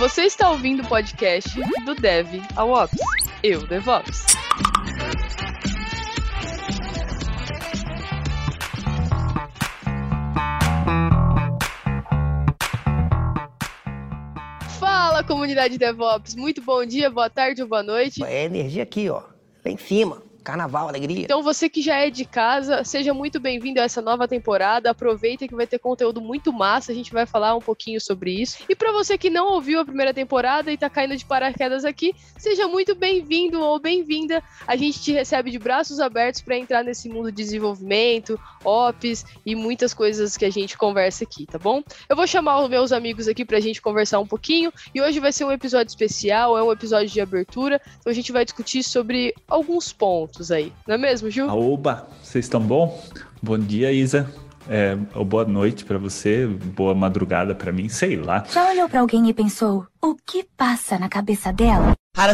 Você está ouvindo o podcast do Dev ao Ops. Eu, DevOps. Fala, comunidade DevOps. Muito bom dia, boa tarde ou boa noite. É energia aqui, ó. Lá em cima. Carnaval, alegria. Então você que já é de casa, seja muito bem-vindo a essa nova temporada. Aproveita que vai ter conteúdo muito massa, a gente vai falar um pouquinho sobre isso. E para você que não ouviu a primeira temporada e tá caindo de paraquedas aqui, seja muito bem-vindo ou bem-vinda. A gente te recebe de braços abertos para entrar nesse mundo de desenvolvimento, Ops e muitas coisas que a gente conversa aqui, tá bom? Eu vou chamar os meus amigos aqui pra gente conversar um pouquinho e hoje vai ser um episódio especial, é um episódio de abertura, então a gente vai discutir sobre alguns pontos aí, não é mesmo, Ju? Aoba, vocês estão bom? Bom dia, Isa. Boa noite pra você, boa madrugada pra mim, sei lá. Já olhou pra alguém e pensou, o que passa na cabeça dela?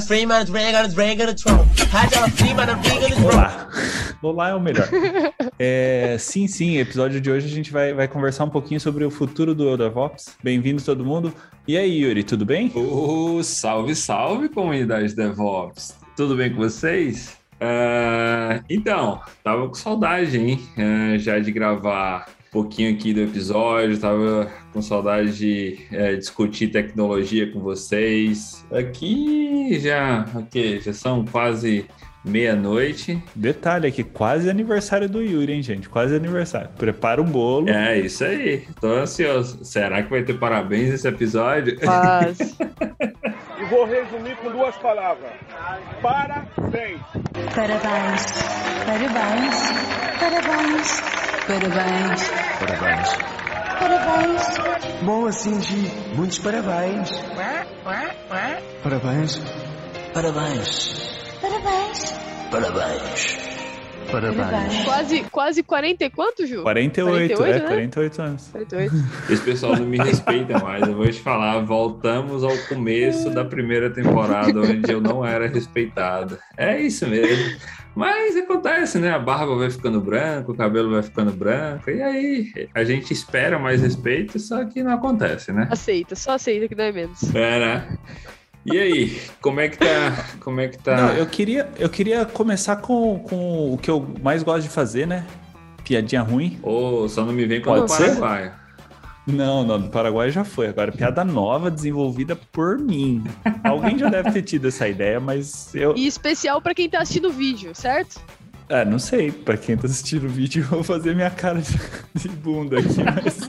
Olá. Olá é o melhor. Sim, episódio de hoje a gente vai conversar um pouquinho sobre o futuro do DevOps. Bem-vindo todo mundo. E aí, Yuri, tudo bem? Salve, salve, comunidade DevOps. Tudo bem com vocês? Então, tava com saudade, hein? Já de gravar um pouquinho aqui do episódio, tava com saudade de discutir tecnologia com vocês. Aqui já são quase meia-noite. Detalhe aqui, quase aniversário do Yuri, hein, gente? Quase aniversário. Prepara um bolo. É, isso aí. Tô ansioso. Será que vai ter parabéns nesse episódio? Quase. E vou resumir com duas palavras. Parabéns. Parabéns, parabéns, parabéns, parabéns, Parabéns. parabéns. Bom assim, Gi. Muitos parabéns. Parabéns. Parabéns. Parabéns. Parabéns. Quase 40 e quanto, Ju? 48, 48, né? 48 anos. 48. Esse pessoal não me respeita mais. Eu vou te falar, voltamos ao começo da primeira temporada, onde eu não era respeitado. É isso mesmo. Mas acontece, né? A barba vai ficando branca, o cabelo vai ficando branco, e aí a gente espera mais respeito, só que não acontece, né? Só aceita que não é menos. Né? E aí, como é que tá? Não, eu queria começar com o que eu mais gosto de fazer, né? Piadinha ruim. Só não me vem com o Pode ser? Paraguai. Não, do Paraguai já foi. Agora, piada nova desenvolvida por mim. Alguém já deve ter tido essa ideia, mas eu... E especial pra quem tá assistindo o vídeo, certo? Não sei. Pra quem tá assistindo o vídeo, eu vou fazer minha cara de bunda aqui, mas...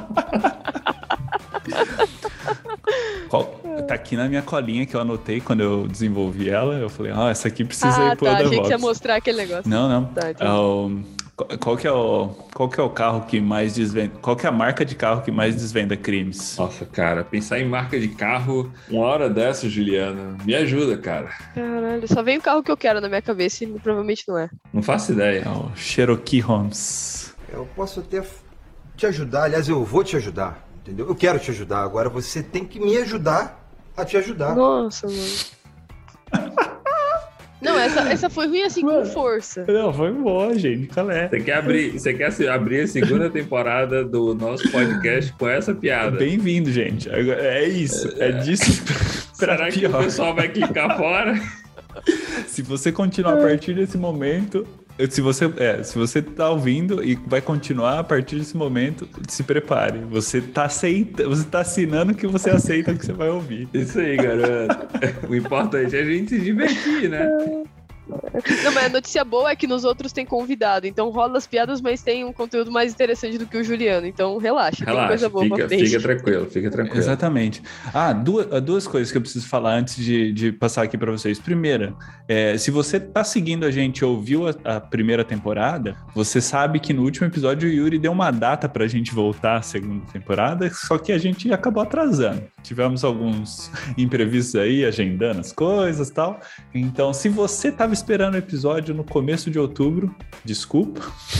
Tá aqui na minha colinha que eu anotei quando eu desenvolvi ela. Eu falei, essa aqui precisa ir pro DevOps. Achei que você ia mostrar aquele negócio. Não. Tá, Qual que é o carro que mais desvenda? Qual que é a marca de carro que mais desvenda crimes? Nossa, cara, pensar em marca de carro uma hora dessa, Juliana, me ajuda, cara. Caralho, só vem o carro que eu quero na minha cabeça e provavelmente não é. Não faço ideia. É o Cherokee Holmes. Eu posso até te ajudar, aliás, eu vou te ajudar, entendeu? Eu quero te ajudar, agora você tem que me ajudar a te ajudar. Nossa, mano. Não, essa foi ruim assim, com força. Não, foi boa, gente. Calé. Você quer abrir a segunda temporada do nosso podcast com essa piada? Bem-vindo, gente. É isso. É disso pra Será pior. que o pessoal vai clicar fora? Se você continuar a partir desse momento... Se você tá ouvindo e vai continuar a partir desse momento, se prepare. Você tá assinando que você aceita o que você vai ouvir. Isso aí, garoto. O importante é a gente se divertir, né? Não, mas a notícia boa é que nos outros tem convidado, então rola as piadas, mas tem um conteúdo mais interessante do que o Juliano, então relaxa, tem coisa boa pra frente. Fica tranquilo. Exatamente. Duas coisas que eu preciso falar antes de passar aqui pra vocês. Primeira, se você tá seguindo a gente, ouviu a primeira temporada, você sabe que no último episódio o Yuri deu uma data pra gente voltar à segunda temporada, só que a gente acabou atrasando. Tivemos alguns imprevistos aí, agendando as coisas e tal. Então, se você tava esperando o episódio no começo de outubro, desculpa.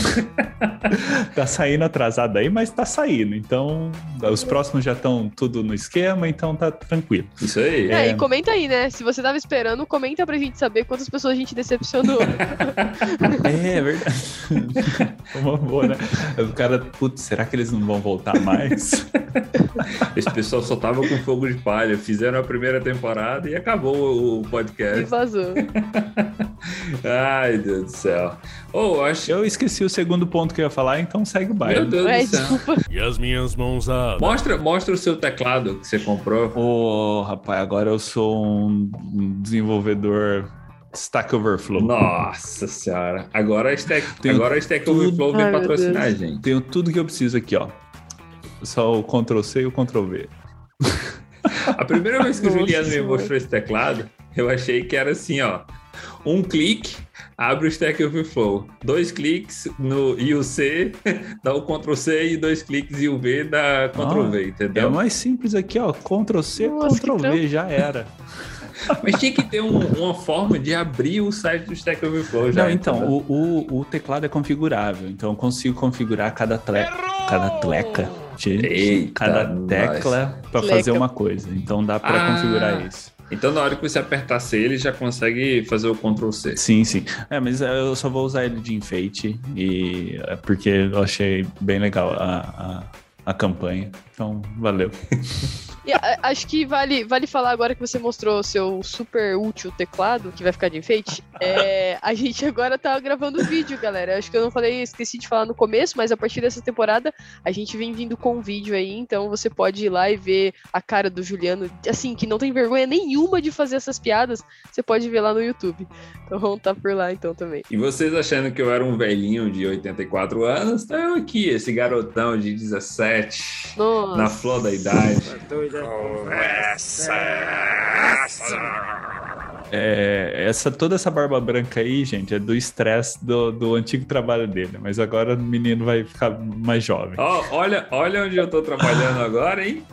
Tá saindo atrasado aí, mas tá saindo. Então, os próximos já estão tudo no esquema, então tá tranquilo. Isso aí. E comenta aí, né? Se você tava esperando, comenta pra gente saber quantas pessoas a gente decepcionou. É verdade. Uma boa, né? O cara, putz, será que eles não vão voltar mais? Esse pessoal só tava com fogo de palha. Fizeram a primeira temporada e acabou o podcast. E vazou. Ai, Deus do céu. Eu esqueci o segundo ponto que eu ia falar, então segue o baile. Meu Deus do céu. Desculpa. E as minhas mãos Mostra o seu teclado que você comprou. Rapaz, agora eu sou um desenvolvedor Stack Overflow. Nossa senhora. Agora a Stack tudo. Overflow vem Ai, meu patrocinar a Deus. gente. Tenho tudo que eu preciso aqui, ó. Só o Ctrl+C e o Ctrl+V. A primeira vez que o Nossa Juliano me Senhora. mostrou esse teclado, eu achei que era assim, ó. Um clique, abre o Stack Overflow. 2 cliques no e o C, dá o Ctrl+C, e 2 cliques e o V dá Ctrl+V, É entendeu? mais simples aqui, ó. Ctrl+C, Nossa, que Ctrl+V, já era. Mas tinha que ter uma forma de abrir o site do Stack Overflow já. Não, então, entendeu? o teclado é configurável. Então eu consigo configurar cada tecla. Eita, Cada tecla para fazer uma coisa. Então dá para configurar isso. Então na hora que você apertar C, ele já consegue fazer o Ctrl+C. Sim. Mas eu só vou usar ele de enfeite porque eu achei bem legal a campanha. Então, valeu. E, acho que vale falar agora que você mostrou o seu super útil teclado, que vai ficar de enfeite. A gente agora tá gravando vídeo, galera. Acho que eu não falei, esqueci de falar no começo, mas a partir dessa temporada a gente vem vindo com vídeo aí, então você pode ir lá e ver a cara do Juliano, assim, que não tem vergonha nenhuma de fazer essas piadas, você pode ver lá no YouTube. Então vamos tá por lá então também. E vocês achando que eu era um velhinho de 84 anos, tá eu aqui, esse garotão de 17, Nossa. na flor da idade. Toda essa barba branca aí, gente, é do estresse do antigo trabalho dele. Mas agora o menino vai ficar mais jovem. Olha onde eu tô trabalhando agora, hein?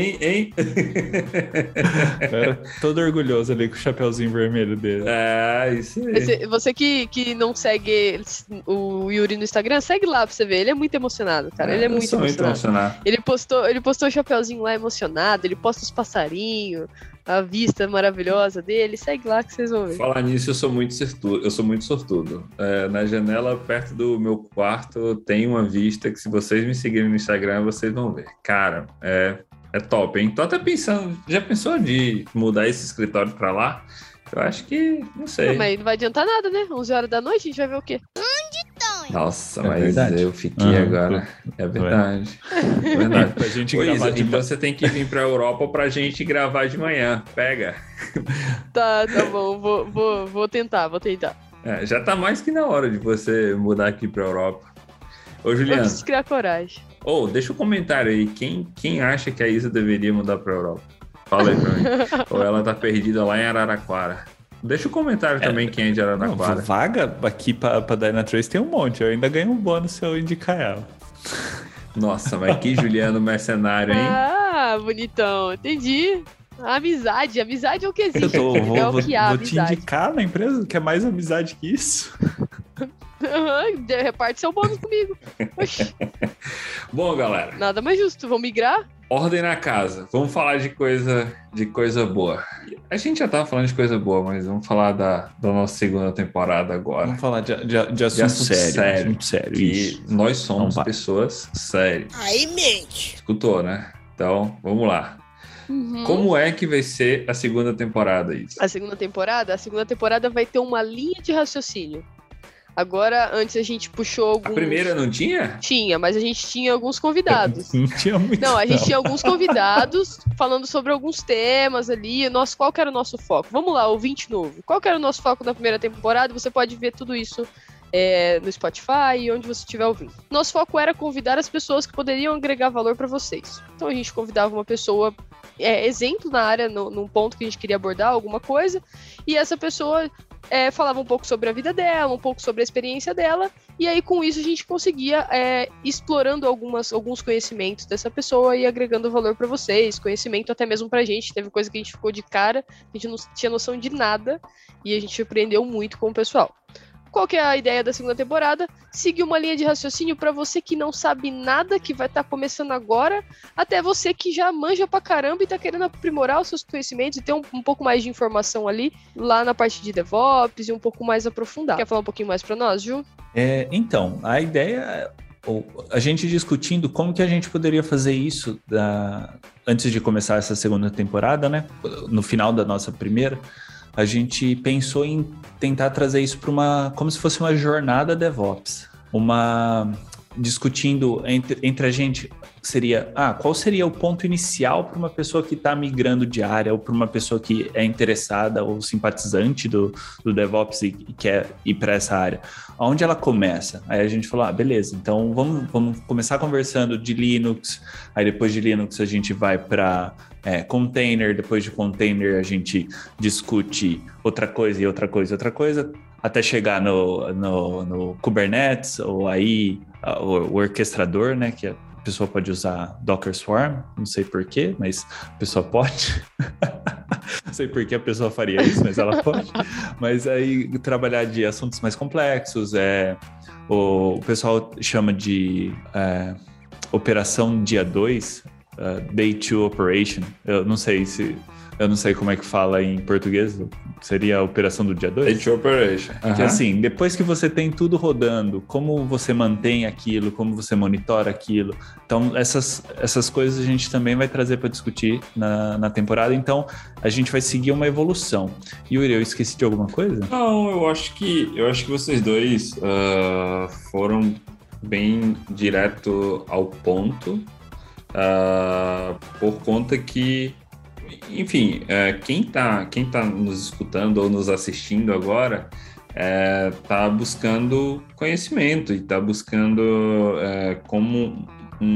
Todo orgulhoso ali com o chapeuzinho vermelho dele. Isso aí. Você que não segue o Yuri no Instagram, segue lá pra você ver. Ele é muito emocionado, cara. Ele é muito emocionado. Ele postou o chapeuzinho lá emocionado, ele posta os passarinhos, a vista maravilhosa dele. Segue lá que vocês vão ver. Falar nisso, eu sou muito sortudo. Na janela perto do meu quarto tem uma vista que, se vocês me seguirem no Instagram, vocês vão ver. Cara, é top, hein? Tô até pensando, já pensou de mudar esse escritório pra lá? Eu acho que, não sei. Mas não vai adiantar nada, né? 11 horas da noite a gente vai ver o quê? Nossa, É mas verdade. Eu fiquei agora. É verdade. É verdade. Pra gente Pois gravar é, de então você tem que vir pra Europa pra gente gravar de manhã. Pega. Tá bom. Vou tentar. Já tá mais que na hora de você mudar aqui pra Europa. Ô, Eu Juliano. preciso criar coragem. Deixa um comentário aí. Quem acha que a Isa deveria mudar pra Europa? Fala aí pra mim. Ou ela tá perdida lá em Araraquara. Deixa um comentário também quem é de Araraquara. Não, vaga aqui pra Dynatrace tem um monte. Eu ainda ganho um bônus se eu indicar ela. Nossa, mas que Juliano mercenário, hein? Ah, bonitão. Entendi. Amizade é o que existe. É o que há, vou te amizade. indicar na empresa que é mais amizade que isso. Reparte seu bônus comigo. Oxi, Bom, galera, nada mais justo. Vamos migrar? ordem na casa. Vamos falar de coisa boa. A gente já tava falando de coisa boa, mas vamos falar da nossa segunda temporada agora. Vamos falar de assunto sério. Assunto sério. Que Isso. nós somos Não, pessoas sérias. Aí mente. Escutou, né? Então, vamos lá. Como é que vai ser a segunda temporada, isso? A segunda temporada vai ter uma linha de raciocínio. Agora, antes a gente puxou alguns... A primeira não tinha? Tinha, mas a gente tinha alguns convidados. Não tinha muito. Não, a gente tinha alguns convidados falando sobre alguns temas ali. Qual que era o nosso foco? Vamos lá, ouvinte novo. Qual que era o nosso foco na primeira temporada? Você pode ver tudo isso no Spotify e onde você estiver ouvindo. Nosso foco era convidar as pessoas que poderiam agregar valor para vocês. Então a gente convidava uma pessoa exemplo na área, num ponto que a gente queria abordar alguma coisa, e essa pessoa falava um pouco sobre a vida dela, um pouco sobre a experiência dela, e aí com isso a gente conseguia explorando alguns conhecimentos dessa pessoa e agregando valor para vocês, conhecimento até mesmo pra gente. Teve coisa que a gente ficou de cara, a gente não tinha noção de nada, e a gente aprendeu muito com o pessoal. Qual que é a ideia da segunda temporada? Seguir uma linha de raciocínio para você que não sabe nada, que vai estar começando agora, até você que já manja pra caramba e tá querendo aprimorar os seus conhecimentos e ter um pouco mais de informação ali, lá na parte de DevOps e um pouco mais aprofundado. Quer falar um pouquinho mais para nós, Ju? Então, a ideia a gente discutindo como que a gente poderia fazer isso antes de começar essa segunda temporada, né? No final da nossa primeira, a gente pensou em tentar trazer isso para como se fosse uma jornada DevOps. Discutindo entre a gente, seria, qual seria o ponto inicial para uma pessoa que está migrando de área ou para uma pessoa que é interessada ou simpatizante do DevOps e quer ir para essa área? Onde ela começa? Aí a gente falou, beleza, então vamos começar conversando de Linux, aí depois de Linux a gente vai para container, depois de container a gente discute outra coisa, até chegar no Kubernetes, ou aí o orquestrador, né, que a pessoa pode usar Docker Swarm, não sei porquê, mas a pessoa pode. Não sei por que a pessoa faria isso, mas ela pode. Mas aí trabalhar de assuntos mais complexos, o pessoal chama de operação dia 2, Day 2 Operation. Eu não sei como é que fala em português, seria a operação do dia 2? Day 2 Operation. Que assim, depois que você tem tudo rodando, como você mantém aquilo, como você monitora aquilo. Então, essas coisas a gente também vai trazer para discutir na temporada. Então, a gente vai seguir uma evolução. Yuri, eu esqueci de alguma coisa? Não, eu acho que vocês dois foram bem direto ao ponto, por conta que, enfim, quem tá nos escutando ou nos assistindo agora tá buscando conhecimento e tá buscando como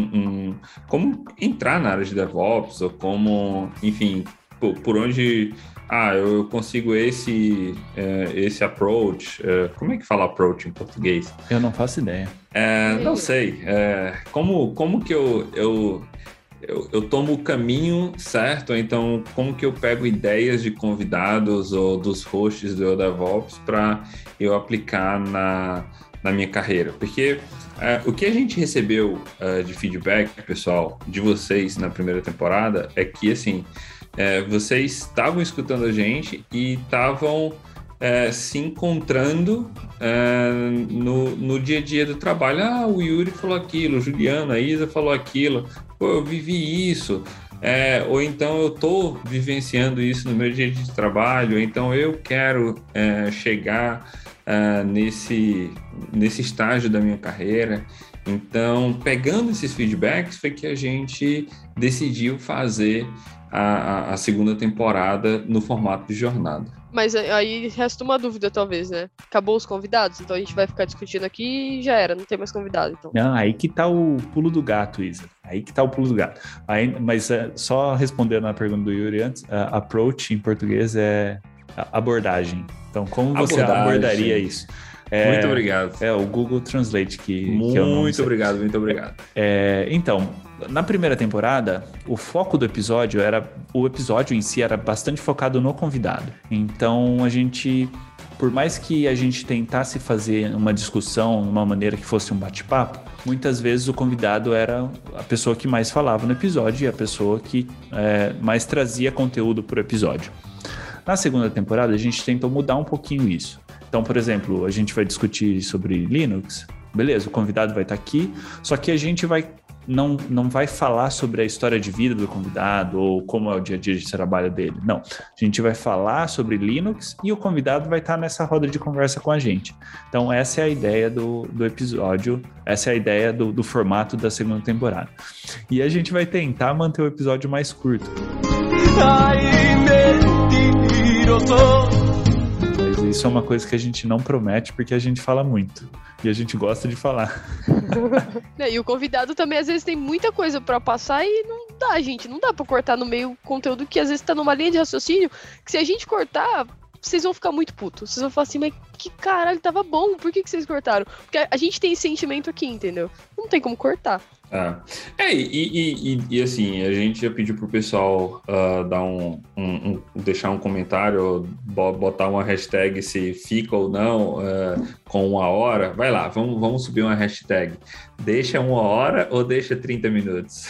entrar na área de DevOps, ou como, enfim, por onde eu consigo esse approach. Como é que fala approach em português? Eu não faço ideia. Não sei. Como que eu tomo o caminho certo? Então, como que eu pego ideias de convidados ou dos hosts do DevOps para eu aplicar na minha carreira? Porque o que a gente recebeu de feedback, pessoal, de vocês na primeira temporada, é que, assim, vocês estavam escutando a gente e estavam se encontrando no dia a dia do trabalho. O Yuri falou aquilo, o Juliano, a Isa falou aquilo, eu vivi isso, ou então eu estou vivenciando isso no meu dia de trabalho, então eu quero chegar nesse estágio da minha carreira. Então, pegando esses feedbacks, foi que a gente decidiu fazer a segunda temporada no formato de jornada. Mas aí resta uma dúvida, talvez, né? Acabou os convidados, então a gente vai ficar discutindo aqui e já era, não tem mais convidado, então. Não, aí que tá o pulo do gato, Isa. Aí que tá o pulo do gato. Mas só respondendo a pergunta do Yuri antes, approach em português é abordagem. Então, como você abordaria isso? Muito obrigado. O Google Translate que muito obrigado. Então, na primeira temporada, o foco do episódio o episódio em si era bastante focado no convidado. Então, por mais que a gente tentasse fazer uma discussão de uma maneira que fosse um bate-papo, muitas vezes o convidado era a pessoa que mais falava no episódio e a pessoa que mais trazia conteúdo para o episódio. Na segunda temporada, a gente tentou mudar um pouquinho isso. Então, por exemplo, a gente vai discutir sobre Linux, beleza, o convidado vai estar aqui, só que a gente não vai falar sobre a história de vida do convidado ou como é o dia a dia de trabalho dele. Não, a gente vai falar sobre Linux e o convidado vai estar nessa roda de conversa com a gente. Então, essa é a ideia do episódio, essa é a ideia do formato da segunda temporada. E a gente vai tentar manter o episódio mais curto. Mas isso é uma coisa que a gente não promete porque a gente fala muito. E a gente gosta de falar. E o convidado também, às vezes, tem muita coisa pra passar e não dá, gente. Não dá pra cortar no meio conteúdo que, às vezes, tá numa linha de raciocínio que, se a gente cortar, vocês vão ficar muito putos. Vocês vão falar assim, mas que caralho, tava bom. Por que vocês cortaram? Porque a gente tem esse sentimento aqui, entendeu? Não tem como cortar. E assim, a gente já pediu pro pessoal deixar um comentário, botar uma hashtag se fica ou não com 1 hora. Vai lá, vamos subir uma hashtag. Deixa 1 hora ou deixa 30 minutos?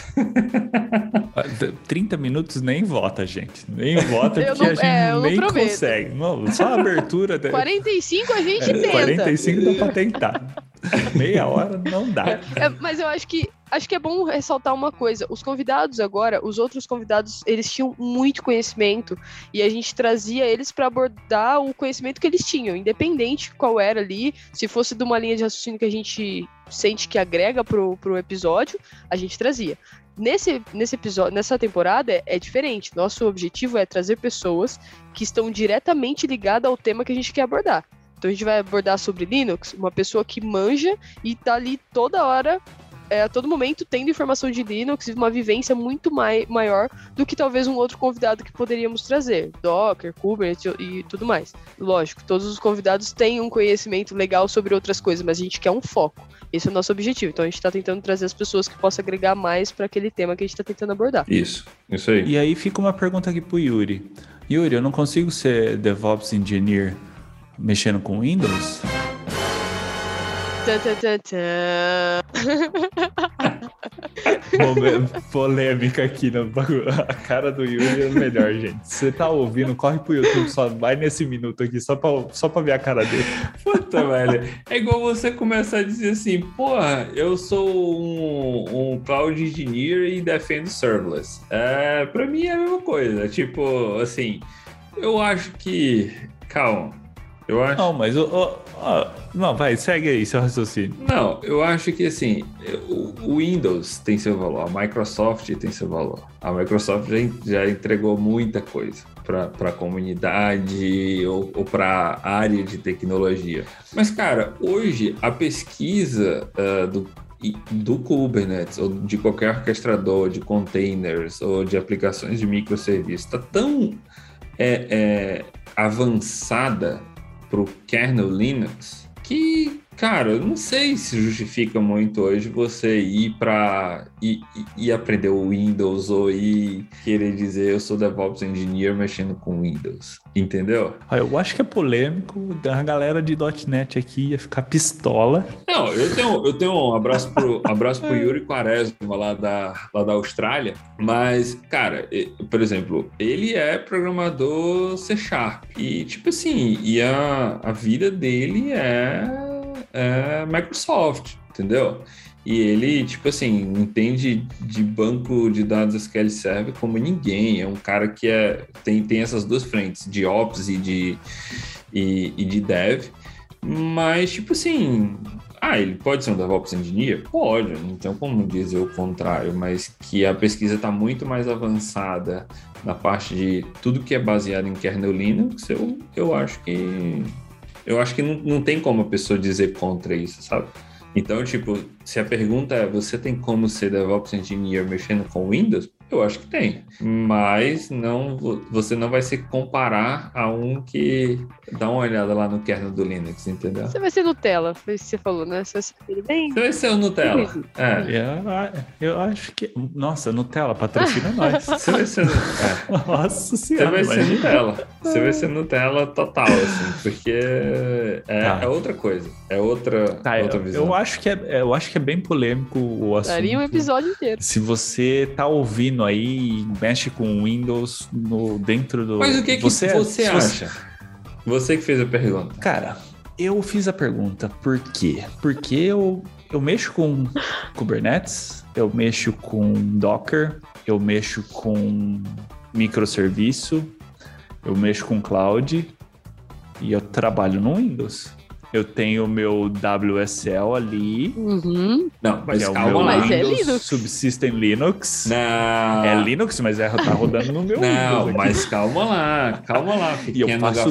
30 minutos nem vota, gente. Nem vota porque a gente nem consegue. Não, só a abertura. 45 a gente tenta. 45 dá pra tentar. Meia hora não dá. Mas eu acho que é bom ressaltar uma coisa. Os convidados agora, os outros convidados, eles tinham muito conhecimento e a gente trazia eles para abordar o conhecimento que eles tinham, independente qual era ali. Se fosse de uma linha de raciocínio que a gente sente que agrega pro episódio, a gente trazia. Nesse episódio, nessa temporada é diferente. Nosso objetivo é trazer pessoas que estão diretamente ligadas ao tema que a gente quer abordar. Então a gente vai abordar sobre Linux, uma pessoa que manja e tá ali toda hora, a todo momento, tendo informação de Linux e uma vivência muito maior do que talvez um outro convidado que poderíamos trazer. Docker, Kubernetes e tudo mais. Lógico, todos os convidados têm um conhecimento legal sobre outras coisas, mas a gente quer um foco. Esse é o nosso objetivo. Então a gente está tentando trazer as pessoas que possam agregar mais para aquele tema que a gente está tentando abordar. Isso aí. E aí fica uma pergunta aqui pro Yuri. Yuri, eu não consigo ser DevOps Engineer mexendo com Windows? Polêmica aqui no bagulho. A cara do Yuri é melhor, gente. Você tá ouvindo, corre pro YouTube, só vai nesse minuto aqui, só pra ver a cara dele. Puta, velho. É igual você começar a dizer assim, porra, eu sou um cloud engineer e defendo serverless. Pra mim é a mesma coisa. Tipo, assim, eu acho que... Calma. Eu acho... Não, mas... não, vai, segue aí seu raciocínio. Não, eu acho que, assim, o Windows tem seu valor, a Microsoft tem seu valor. A Microsoft já entregou muita coisa para a comunidade ou para a área de tecnologia. Mas, cara, hoje a pesquisa do Kubernetes ou de qualquer orquestrador de containers ou de aplicações de microserviços está tão avançada para o kernel Linux que, cara, eu não sei se justifica muito hoje você ir para ir aprender o Windows ou ir querer dizer eu sou DevOps Engineer mexendo com Windows, entendeu? Eu acho que é polêmico, a galera de .NET aqui ia ficar pistola. Não, eu tenho um abraço pro Yuri Quaresma lá da Austrália, mas, cara, por exemplo, ele é programador C# e, tipo assim, a vida dele é Microsoft, entendeu? E ele, tipo assim, entende de banco de dados SQL Server como ninguém. É um cara que tem essas duas frentes, de Ops e de Dev. Mas, tipo assim... ele pode ser um DevOps Engineer? Pode, não tem como dizer o contrário. Mas que a pesquisa está muito mais avançada na parte de tudo que é baseado em kernel Linux, eu acho que... não tem como a pessoa dizer contra isso, sabe? Então, tipo, se a pergunta é, você tem como ser DevOps Engineer mexendo com Windows? Eu acho que tem. Mas você não vai se comparar a um que dá uma olhada lá no kernel do Linux, entendeu? Você vai ser Nutella, foi isso que você falou, né? Você vai ser bem... Você vai ser o Nutella. Eu acho que... Nossa, Nutella, patrocina nós. Você vai ser... Nossa senhora. Você vai ser Nutella. Você vai ser Nutella total, assim, porque é outra coisa. É outra visão. Eu acho que é bem polêmico o assunto. Daria um episódio inteiro. Se você tá ouvindo aí, mexe com Windows dentro do... Mas o que você acha? Você que fez a pergunta. Cara, eu fiz a pergunta. Por quê? Porque eu mexo com Kubernetes, eu mexo com Docker, eu mexo com microserviço, eu mexo com cloud e eu trabalho no Windows. Eu tenho o meu WSL ali. Uhum. Não, mas calma lá. Mas é Linux. Subsystem Linux. Não. É Linux, mas tá rodando no meu Windows. Não, mas calma lá, E eu faço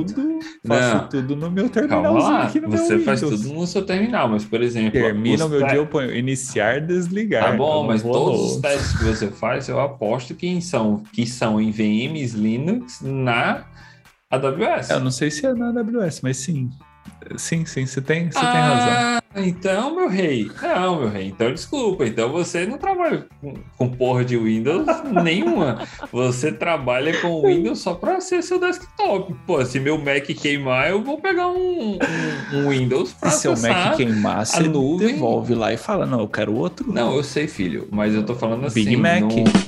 tudo no meu terminalzinho aqui no meu Windows. Você faz tudo no seu terminal, mas, por exemplo... Termina o meu dia, eu ponho iniciar, desligar. Tá bom, mas todos os testes que você faz, eu aposto que são em VMs Linux na AWS. Eu não sei se é na AWS, mas sim. Sim, você tem razão. Então, meu rei. Não, meu rei. Então, desculpa. Então, você não trabalha com porra de Windows nenhuma. Você trabalha com Windows só para ser seu desktop. Pô, se meu Mac queimar, eu vou pegar um Windows para acessar. Se seu Mac queimar, você devolve lá e fala, não, eu quero outro. Não, eu sei, filho. Mas eu tô falando assim... Big Mac.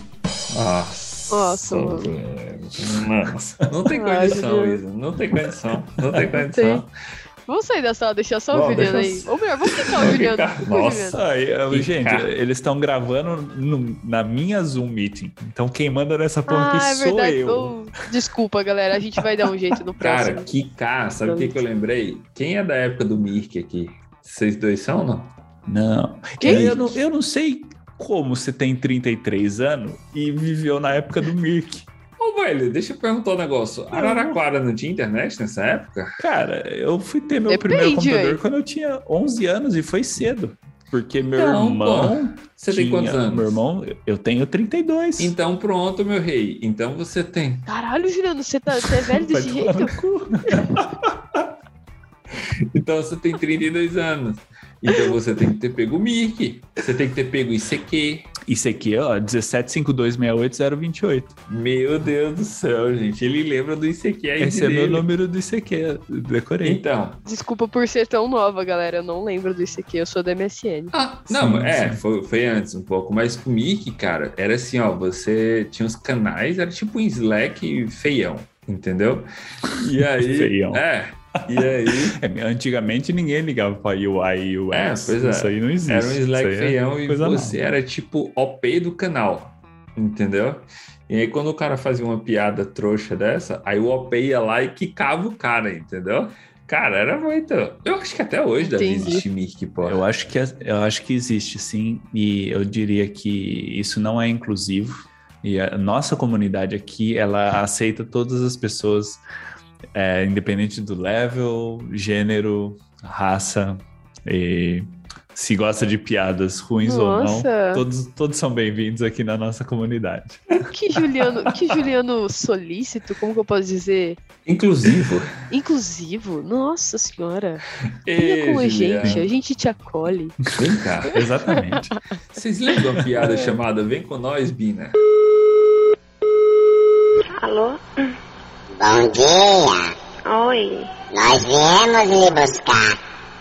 Nossa. Não tem condição, Isa. Não tem condição. Vamos sair da sala, deixar só o Juliano aí. Ou melhor, vamos ficar o Juliano. Nossa, gente, eles estão gravando na minha Zoom Meeting. Então quem manda nessa porra aqui sou eu. Desculpa, galera, a gente vai dar um jeito no próximo. Cara, sabe o que eu lembrei? Quem é da época do Mirk aqui? Vocês dois são, não? Não. Eu não sei como você tem 33 anos e viveu na época do Mirk. Ô, velho, deixa eu perguntar um negócio. Araraquara não tinha internet nessa época? Cara, eu fui ter meu primeiro computador quando eu tinha 11 anos e foi cedo. Porque meu irmão... Você tem quantos anos? Meu irmão, eu tenho 32. Então pronto, meu rei. Então você tem... Caralho, Juliano, você é velho desse jeito? Então você tem 32 anos. Então você tem que ter pego o Mirk. Você tem que ter pego o ICQ. ICQ, ó, 175268028. Meu Deus do céu, gente. Ele lembra do ICQ aí. Esse é meu número do ICQ, decorei. Então. Desculpa por ser tão nova, galera. Eu não lembro do ICQ, eu sou da MSN. Não, foi antes um pouco. Mas o Mirk, cara, era assim, ó. Você tinha os canais, era tipo um Slack feião, entendeu? E aí... Feião. E aí... Antigamente ninguém ligava pra UI e UX. Pois é. Isso aí não existe. Era um Slack feião e você era tipo OP do canal, entendeu? E aí quando o cara fazia uma piada trouxa dessa, aí o OP ia lá e quicava o cara, entendeu? Cara, era muito... Eu acho que até hoje deve existir Mirk, pô. Eu acho que existe, sim. E eu diria que isso não é inclusivo. E a nossa comunidade aqui, ela aceita todas as pessoas... independente do level, gênero, raça, e se gosta de piadas ruins ou não, todos são bem-vindos aqui na nossa comunidade. Que Juliano solícito, como que eu posso dizer? Inclusivo? Nossa senhora. Venha com a gente te acolhe. Vem cá. Exatamente. Vocês lembram da piada chamada Vem com nós, Bina? Alô? Bom dia. Oi. Nós viemos lhe buscar.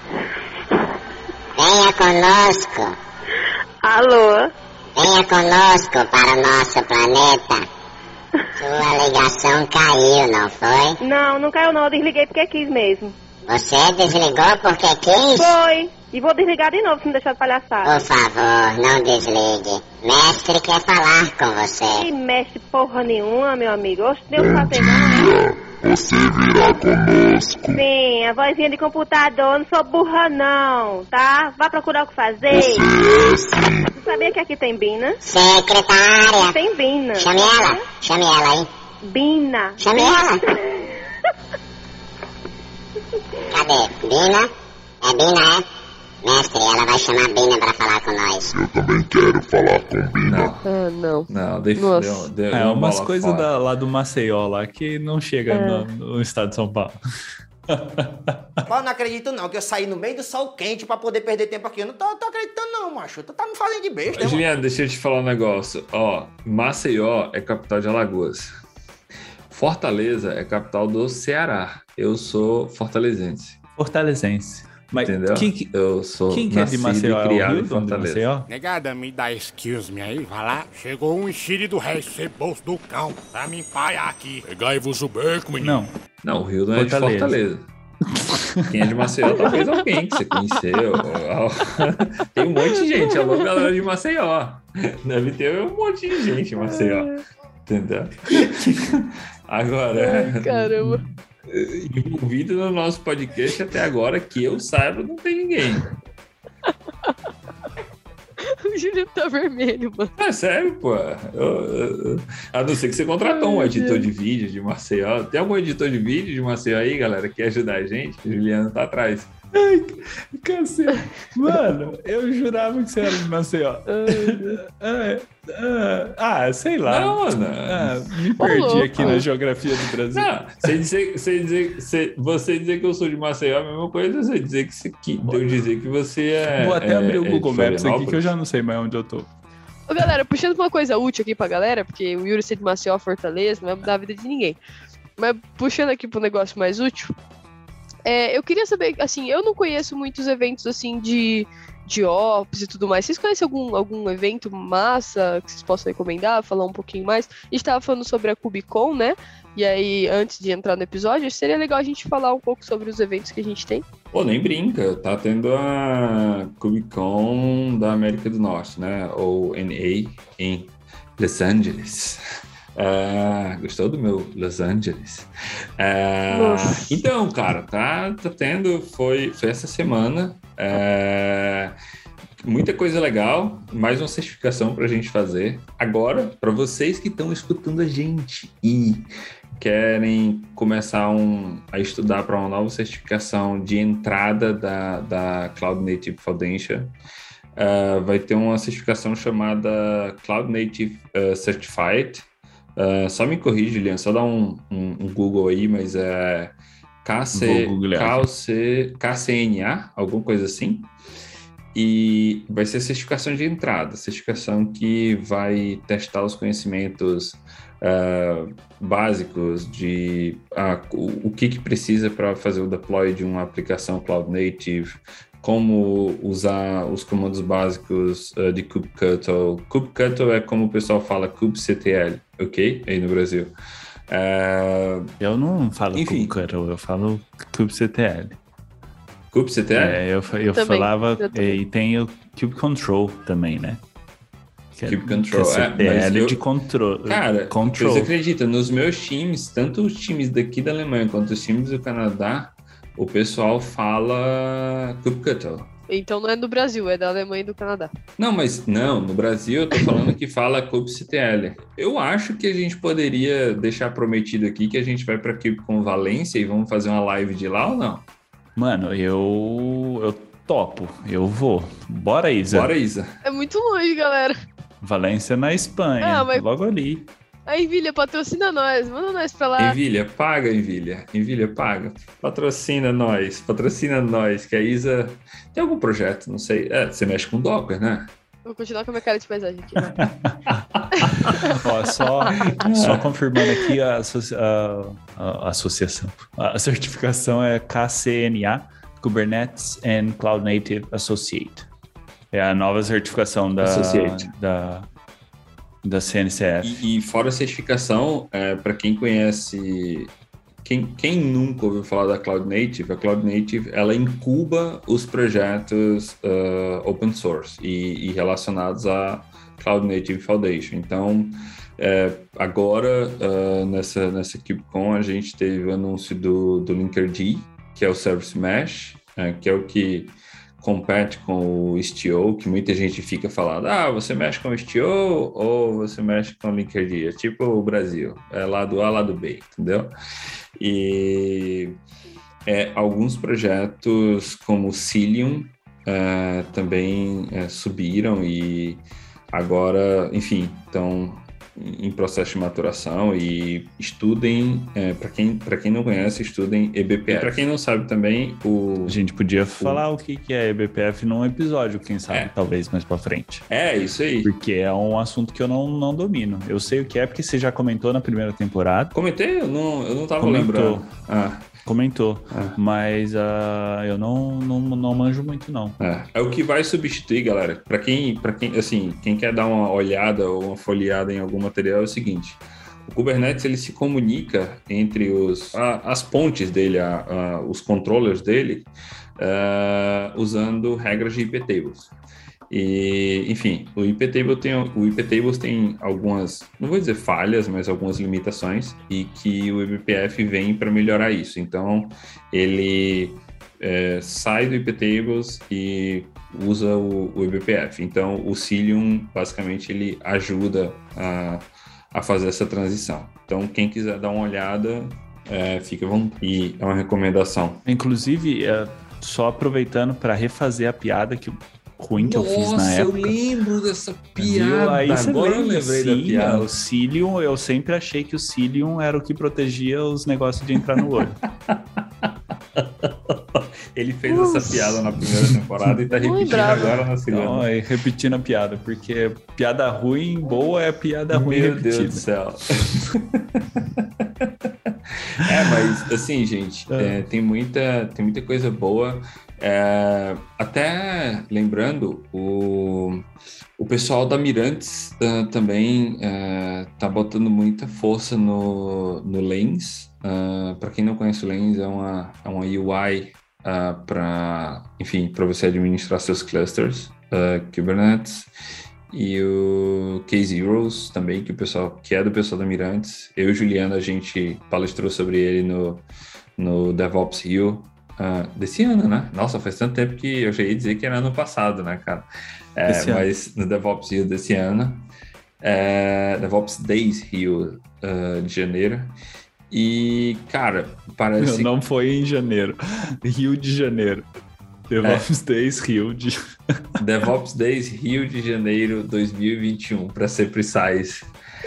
Venha conosco. Alô? Venha conosco para o nosso planeta. Sua ligação caiu, não foi? Não caiu não, eu desliguei porque quis mesmo. Você desligou porque quis? Foi. E vou desligar de novo se não deixar de palhaçada. Por favor, não desligue. Mestre quer falar com você. Que mestre porra nenhuma, meu amigo. Oxe, Deus fazer não. Você virá conosco. Sim, a vozinha de computador, não sou burra não, tá? Vá procurar o que fazer. Você Você sabia que aqui tem Bina? Secretária. Tem Bina. Chame ela aí. Bina. Chame ela. Cadê? Bina? É Bina, é? Mestre, ela vai chamar Bina pra falar com nós. Eu também quero falar com Bina. Não. Não, umas coisas lá do Maceió lá que não chega no estado de São Paulo. Mas eu não acredito não, que eu saí no meio do sol quente pra poder perder tempo aqui. Eu não tô acreditando não, macho. Tu tá me fazendo de besta, né, Juliano, deixa eu te falar um negócio. Ó, Maceió é capital de Alagoas. Fortaleza é capital do Ceará. Eu sou fortalezense. Mas entendeu? Eu sou quem que é de Maceió? E criado é o em Fortaleza. Negada, me dá excuse me aí, vai lá. Chegou um enxire do recebos do cão pra me empaiar aqui. Pegai-vos o beco, menino. Não, o Rio não é de Fortaleza. Quem é de Maceió, talvez alguém que você conheceu. Tem um monte de gente, alô galera de Maceió. Deve ter um monte de gente em Maceió. Entendeu? Agora... Ai, caramba. Envolvido no nosso podcast até agora, que eu saiba, não tem ninguém. O Juliano tá vermelho, mano. É sério, pô. A não ser que você contratou um editor de vídeo de Maceió. Tem algum editor de vídeo de Maceió aí, galera, que quer ajudar a gente? O Juliano tá atrás. Ai, cacete. Mano, eu jurava que você era de Maceió. Sei lá. Não, mano. Me perdi aqui na geografia do Brasil. Não, você dizer que eu sou de Maceió é a mesma coisa você dizer que eu dizer que você é. Vou até abrir o Google Maps aqui que eu já não sei mais onde eu tô. Ô, galera, puxando uma coisa útil aqui pra galera, porque o Yuri ser de Maceió, Fortaleza, não vai mudar a vida de ninguém. Mas puxando aqui pro negócio mais útil, eu queria saber, assim, eu não conheço muitos eventos, assim, de de ops e tudo mais. Vocês conhecem algum evento massa que vocês possam recomendar, falar um pouquinho mais? A gente estava falando sobre a KubeCon, né? E aí, antes de entrar no episódio, seria legal a gente falar um pouco sobre os eventos que a gente tem. Pô, nem brinca, tá tendo a KubeCon da América do Norte, né? Ou NA em Los Angeles. Gostou do meu Los Angeles? Então, cara, tá tendo, foi essa semana, muita coisa legal, mais uma certificação pra gente fazer. Agora, para vocês que estão escutando a gente e querem começar a estudar para uma nova certificação de entrada da Cloud Native Foundation, vai ter uma certificação chamada Cloud Native Certified. Só me corrige, Julian, só dá um Google aí, mas é KCNA, alguma coisa assim. E vai ser certificação de entrada, certificação que vai testar os conhecimentos básicos de o que precisa para fazer o deploy de uma aplicação Cloud Native, como usar os comandos básicos de kubectl. Kubectl é como o pessoal fala kubectl, ok? Aí no Brasil. Eu não falo kubectl, eu falo kubectl. kubectl? Eu falava, e tem o kubecontrol também, né? KubeControl, CTL de controle. Cara, você acredita, nos meus times, tanto os times daqui da Alemanha quanto os times do Canadá, o pessoal fala kubectl. Então não é do Brasil, é da Alemanha e do Canadá. Não, no Brasil eu tô falando que fala kubectl. Eu acho que a gente poderia deixar prometido aqui que a gente vai pra KubeCon Valência e vamos fazer uma live de lá ou não? Mano, eu topo, eu vou. Bora, Isa. É muito longe, galera. Valência na Espanha, logo ali. A Envilha patrocina nós, manda nós pra lá. Envilha, paga. Envilha, paga. Patrocina nós, que a Isa tem algum projeto, não sei. Você mexe com Docker, né? Vou continuar com a minha cara de paisagem aqui. Ó, só confirmando aqui a associação. A certificação é KCNA, Kubernetes and Cloud Native Associate. É a nova certificação da CNCF. E fora a certificação, para quem conhece, quem nunca ouviu falar da Cloud Native, a Cloud Native ela incuba os projetos open source e relacionados à Cloud Native Foundation. Então, agora, nessa KubeCon, a gente teve o anúncio do Linkerd, que é o Service Mesh, que é o que compete com o Istio, que muita gente fica falando, você mexe com o Istio ou você mexe com o Linkerd? É tipo o Brasil, é lado A, lado B, entendeu? E alguns projetos como o Cilium também subiram e agora, enfim, estão em processo de maturação e estudem, para quem não conhece, estudem eBPF. Para quem não sabe também, a gente podia falar o que é eBPF num episódio, quem sabe, talvez mais para frente. Isso aí. Porque é um assunto que eu não domino. Eu sei o que é porque você já comentou na primeira temporada. Comentei? Eu não tava lembrando. Comentou, mas eu não manjo muito, não. É o que vai substituir, galera. Para quem, assim, quem quer dar uma olhada ou uma folheada em algum material, é o seguinte: o Kubernetes ele se comunica entre as pontes dele, os controllers dele, usando regras de iptables. E, enfim, o iptables tem algumas, não vou dizer falhas, mas algumas limitações, e que o eBPF vem para melhorar isso. Então, ele sai do iptables e usa o eBPF. Então, o Cilium, basicamente, ele ajuda a fazer essa transição. Então, quem quiser dar uma olhada, fica à vontade. E é uma recomendação. Inclusive, só aproveitando para refazer a piada que ruim que eu fiz na época. Eu lembro dessa piada. Aí agora eu lembrei da piada. O Cilium, eu sempre achei que o Cilium era o que protegia os negócios de entrar no olho. Ele fez essa piada na primeira temporada e tá repetindo agora na segunda. Não, repetindo a piada, porque piada ruim, boa é piada ruim repetida. Meu Deus do céu. Mas assim, gente, tem muita coisa boa. Até lembrando, o pessoal da Mirantes também tá botando muita força no Lens. Para quem não conhece o Lens, é uma UI para você administrar seus clusters Kubernetes. E o K-Zeros também, que é do pessoal da Mirantes. Eu e o Juliano, a gente palestrou sobre ele no DevOps Rio desse ano, né? Nossa, faz tanto tempo que eu já ia dizer que era ano passado, né, cara? Mas no DevOps Rio desse ano, DevOps Days Rio de janeiro. E, cara, parece... Não foi em janeiro, Rio de Janeiro. DevOps Days Rio de... DevOps Days Rio de Janeiro 2021, para ser precise.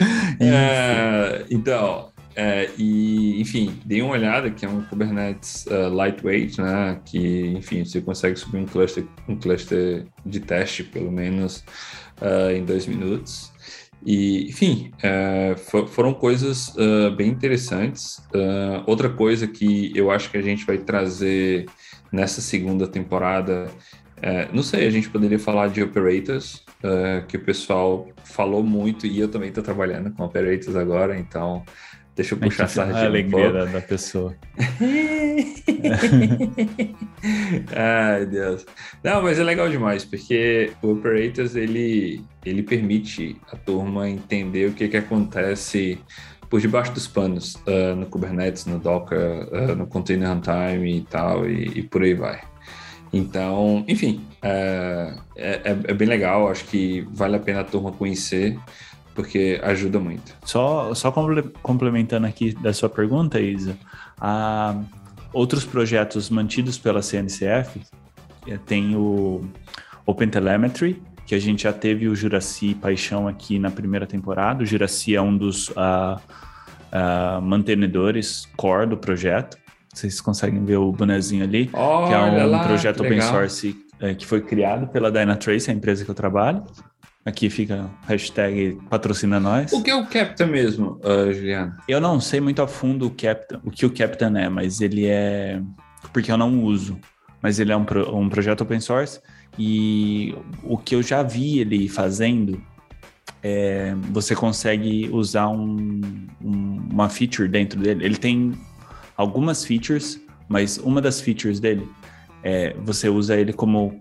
Enfim, dei uma olhada, que é um Kubernetes lightweight, né? Que, enfim, você consegue subir um cluster de teste, pelo menos, em 2 minutos. E, enfim, foram coisas bem interessantes. Outra coisa que eu acho que a gente vai trazer nessa segunda temporada, não sei, a gente poderia falar de operators, que o pessoal falou muito, e eu também estou trabalhando com operators agora, então deixa eu puxar a sardinha. A alegria da pessoa. Ai, Deus. Não, mas é legal demais, porque o operators, ele permite a turma entender o que acontece por debaixo dos panos, no Kubernetes, no Docker, no Container Runtime e tal, e por aí vai. Então, enfim, é bem legal, acho que vale a pena a turma conhecer, porque ajuda muito. Só complementando aqui da sua pergunta, Isa, outros projetos mantidos pela CNCF, tem o OpenTelemetry, que a gente já teve o Juraci Paixão aqui na primeira temporada. O Juraci é um dos mantenedores core do projeto. Vocês conseguem ver o bonezinho ali, que é um projeto open source que foi criado pela Dynatrace, a empresa que eu trabalho. Aqui fica hashtag patrocina nós. O que é o Captain mesmo, Juliano? Eu não sei muito a fundo o que o Captain é, mas ele é... Porque eu não uso. Mas ele é um projeto open source. E o que eu já vi ele fazendo, você consegue usar uma feature dentro dele. Ele tem algumas features, mas uma das features dele você usa ele como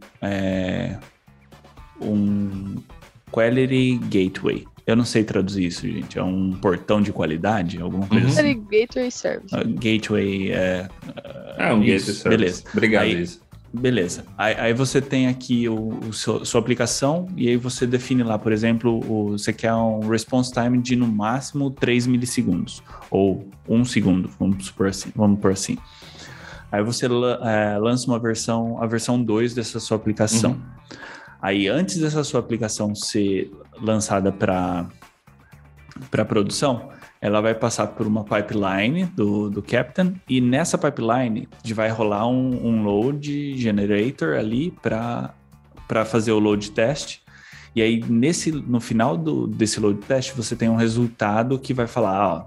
um Quality Gateway. Eu não sei traduzir isso, gente. É um portão de qualidade, alguma coisa assim. Gateway Service. Gateway um Gateway Service. Beleza. Obrigado, Isa. Beleza. Aí você tem aqui sua aplicação e aí você define lá, por exemplo, você quer um response time de no máximo 3 milissegundos ou 1 segundo, vamos por assim. Aí você lança a versão 2 dessa sua aplicação. Aí antes dessa sua aplicação ser lançada para produção, ela vai passar por uma pipeline do Captain, e nessa pipeline vai rolar um load generator ali para fazer o load test. E aí no final desse load test você tem um resultado que vai falar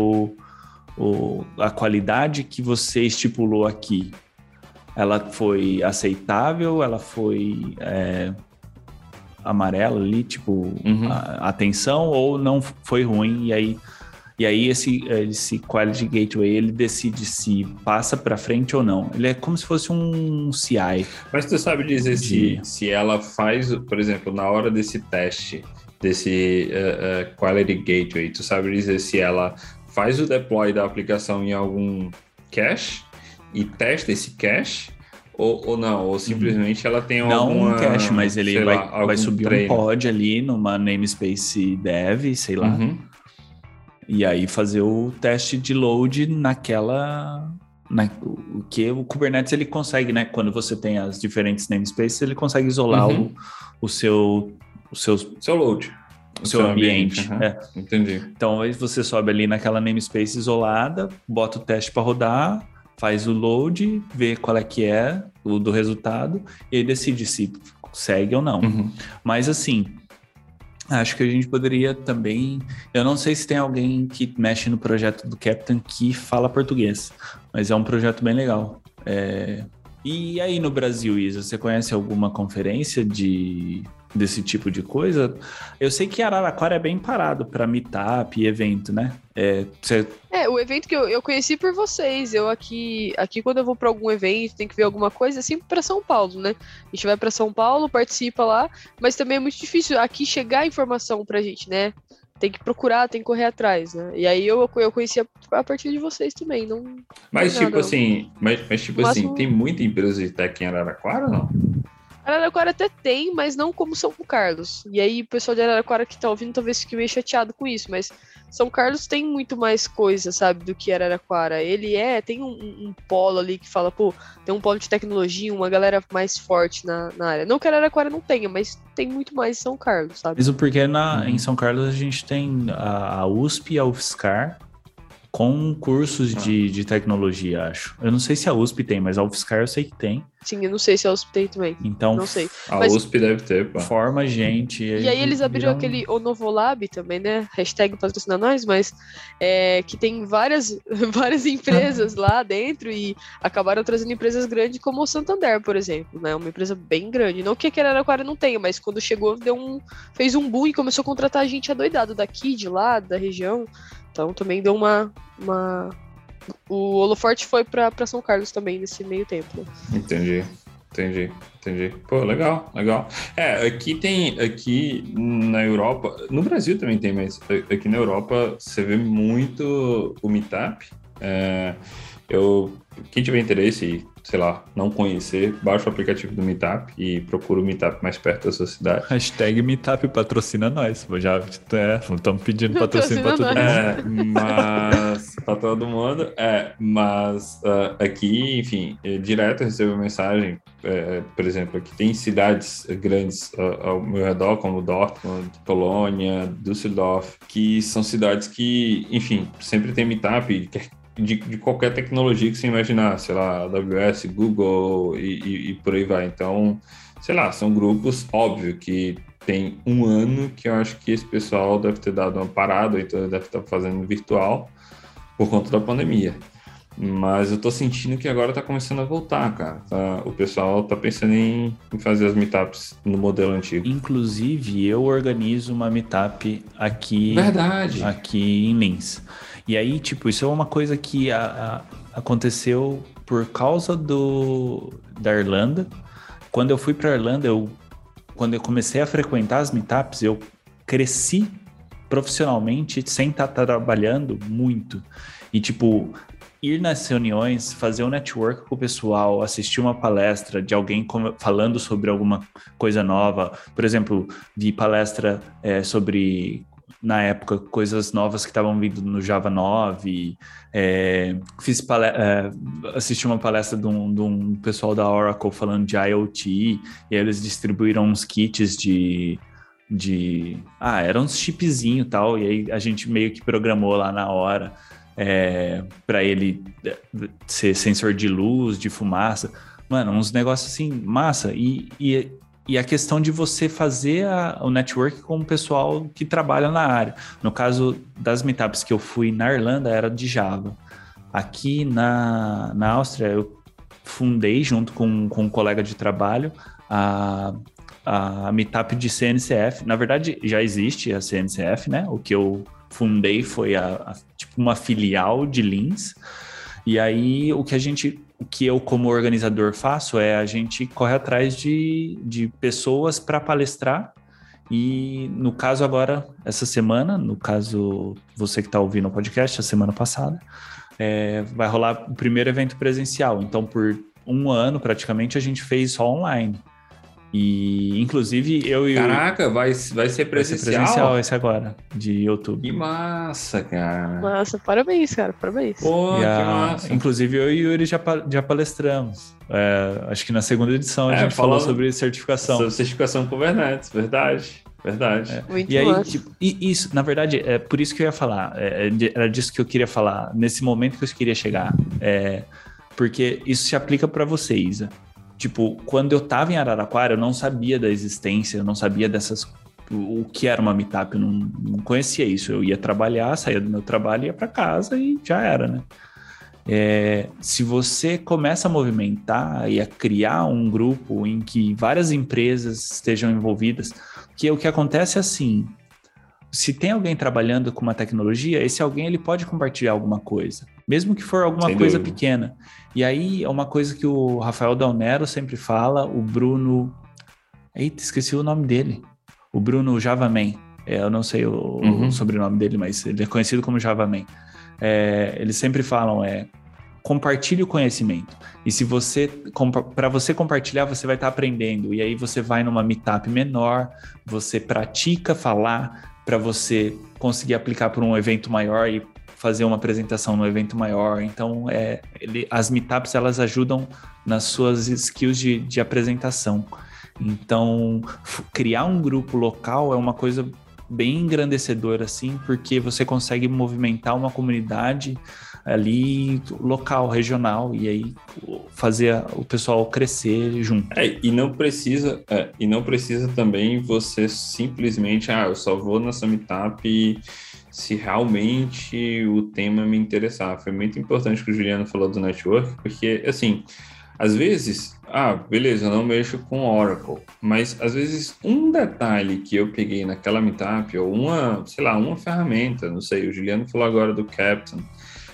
a qualidade que você estipulou aqui, ela foi aceitável, ela foi amarela ali, tipo, atenção, ou não foi ruim, e aí esse Quality Gateway, ele decide se passa para frente ou não. Ele é como se fosse um CI. Mas tu sabe dizer se ela faz, por exemplo, na hora desse teste, desse Quality Gateway, tu sabe dizer se ela faz o deploy da aplicação em algum cache e testa esse cache, ou não, ou simplesmente ela tem alguma... Não um cache, mas ele vai subir treino. Um pod ali numa namespace dev, sei lá, e aí fazer o teste de load o que o Kubernetes ele consegue, né? Quando você tem as diferentes namespaces, ele consegue isolar o seu load. O seu ambiente. Entendi. Então, aí você sobe ali naquela namespace isolada, bota o teste para rodar, faz o load, vê qual é que é o do resultado, e aí decide se segue ou não. Mas assim, acho que a gente poderia também... Eu não sei se tem alguém que mexe no projeto do Captain que fala português, mas é um projeto bem legal. E aí no Brasil, Isa, você conhece alguma conferência desse tipo de coisa? Eu sei que Araraquara é bem parado para meetup e evento, né? O evento que eu conheci por vocês. Eu aqui quando eu vou para algum evento, tem que ver alguma coisa, é sempre para São Paulo, né? A gente vai para São Paulo, participa lá, mas também é muito difícil aqui chegar a informação pra gente, né? Tem que procurar, tem que correr atrás, né? E aí eu conheci a partir de vocês também, não... Mas não tipo nada, assim, assim, tem muita empresa de tech em Araraquara ou não? Araraquara até tem, mas não como São Carlos. E aí o pessoal de Araraquara que tá ouvindo talvez fique meio chateado com isso, mas São Carlos tem muito mais coisa, sabe, do que Araraquara. Ele tem um polo ali que fala, pô, tem um polo de tecnologia, uma galera mais forte na área. Não que Araraquara não tenha, mas tem muito mais em São Carlos, sabe? Isso porque em São Carlos a gente tem a USP e a UFSCar com cursos de tecnologia, acho. Eu não sei se a USP tem, mas a UFSCar eu sei que tem. Sim, eu não sei se a USP tem também. Então, não sei. Mas USP deve ter, pô. Forma gente. E aí eles abriram aquele Onovolab também, né? Hashtag patrocina nós, mas que tem várias empresas lá dentro e acabaram trazendo empresas grandes como o Santander, por exemplo, né? Uma empresa bem grande. Não que a Araraquara não tenha, mas quando chegou fez um boom e começou a contratar gente adoidado daqui, de lá, da região. Então também deu o holoforte foi para São Carlos também nesse meio tempo. Entendi. Pô, legal. Aqui na Europa, no Brasil também tem, mas aqui na Europa você vê muito o Meetup. Quem tiver interesse e, sei lá, não conhecer, baixa o aplicativo do Meetup e procura o Meetup mais perto da sua cidade. Hashtag Meetup patrocina nós. Já estamos pedindo patrocínio para todo mundo. Mas para todo mundo, mas aqui, enfim, direto eu recebo mensagem, por exemplo, aqui tem cidades grandes ao meu redor, como Dortmund, Colônia, Düsseldorf, que são cidades que, enfim, sempre tem Meetup, de qualquer tecnologia que você imaginar, sei lá, AWS, Google e por aí vai. Então, sei lá, são grupos, óbvio, que tem um ano que eu acho que esse pessoal deve ter dado uma parada, então deve estar fazendo virtual por conta da pandemia. Mas eu tô sentindo que agora tá começando a voltar, cara. O pessoal tá pensando em fazer as meetups no modelo antigo. Inclusive, eu organizo uma meetup aqui em Linz. E aí, tipo, isso é uma coisa que aconteceu por causa da Irlanda. Quando eu fui para Irlanda, quando eu comecei a frequentar as meetups, eu cresci profissionalmente sem estar trabalhando muito. E, tipo, ir nas reuniões, fazer um network com o pessoal, assistir uma palestra de alguém falando sobre alguma coisa nova. Por exemplo, vi palestra sobre... na época, coisas novas que estavam vindo no Java 9, assisti uma palestra de um pessoal da Oracle falando de IoT, e aí eles distribuíram uns kits eram uns chipzinhos e tal, e aí a gente meio que programou lá na hora para ele ser sensor de luz, de fumaça, mano, uns negócios assim, massa, e a questão de você fazer o network com o pessoal que trabalha na área. No caso das meetups que eu fui na Irlanda, era de Java. Aqui na Áustria, eu fundei, junto com um colega de trabalho, a meetup de CNCF. Na verdade, já existe a CNCF, né? O que eu fundei foi tipo uma filial de Linz. E aí, o que eu, como organizador, faço a gente corre atrás de pessoas para palestrar. E no caso agora, essa semana, no caso você que está ouvindo o podcast, a semana passada, vai rolar o primeiro evento presencial. Então, por um ano, praticamente, a gente fez só online. E, inclusive, eu e Caraca, vai ser presencial? Vai ser presencial esse agora, de outubro. Que massa, cara. Massa, parabéns, cara, parabéns. Pô, que massa. Inclusive, eu e o Yuri já palestramos. Acho que na segunda edição a gente falou sobre certificação. Sobre certificação Kubernetes, verdade. E aí, tipo, isso, na verdade, é por isso que eu ia falar. Era disso que eu queria falar, nesse momento que eu queria chegar. Porque isso se aplica para você, Isa. Tipo, quando eu tava em Araraquara, eu não sabia da existência, eu não sabia o que era uma meetup, eu não conhecia isso. Eu ia trabalhar, saía do meu trabalho, ia para casa e já era, né? Se você começa a movimentar e a criar um grupo em que várias empresas estejam envolvidas, que o que acontece é assim, se tem alguém trabalhando com uma tecnologia, esse alguém ele pode compartilhar alguma coisa, mesmo que for alguma coisa pequena. E aí é uma coisa que o Rafael Del Nero sempre fala, o Bruno... Eita, esqueci o nome dele. O Bruno Javaman. Eu não sei o sobrenome dele, mas ele é conhecido como Javaman. Eles sempre falam, compartilhe o conhecimento. E se para você compartilhar, você vai estar aprendendo. E aí você vai numa meetup menor, você pratica falar para você conseguir aplicar para um evento maior e fazer uma apresentação no evento maior. Então, as meetups, elas ajudam nas suas skills de apresentação. Então, criar um grupo local é uma coisa bem engrandecedora, assim, porque você consegue movimentar uma comunidade ali local, regional, e aí fazer o pessoal crescer junto. E não precisa também você simplesmente, eu só vou nessa meetup se realmente o tema me interessar. Foi muito importante que o Juliano falou do network, porque, assim, às vezes, beleza, eu não mexo com Oracle, mas às vezes um detalhe que eu peguei naquela meetup, ou uma ferramenta, não sei, o Juliano falou agora do Captain,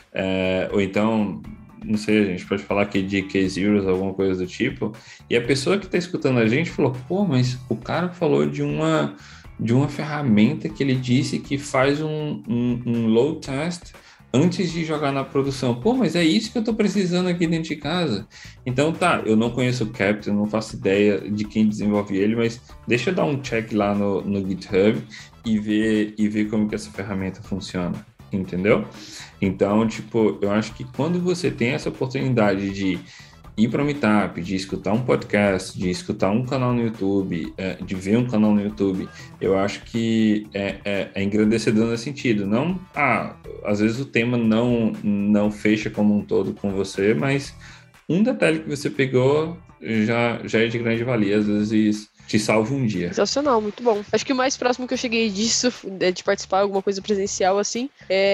ou então, não sei, a gente pode falar aqui de K-Zeros, alguma coisa do tipo, e a pessoa que está escutando a gente falou, mas o cara falou de uma ferramenta que ele disse que faz um load test antes de jogar na produção. Mas é isso que eu tô precisando aqui dentro de casa. Então eu não conheço o Captain, não faço ideia de quem desenvolve ele, mas deixa eu dar um check lá no GitHub e ver como que essa ferramenta funciona, entendeu? Então, eu acho que quando você tem essa oportunidade de ir para o Meetup, de escutar um podcast, de escutar um canal no YouTube, de ver um canal no YouTube, eu acho que é engrandecedor nesse sentido. Não, às vezes o tema não fecha como um todo com você, mas um detalhe que você pegou já é de grande valia, às vezes te salva um dia. Sensacional, muito bom. Acho que o mais próximo que eu cheguei disso, de participar de alguma coisa presencial assim,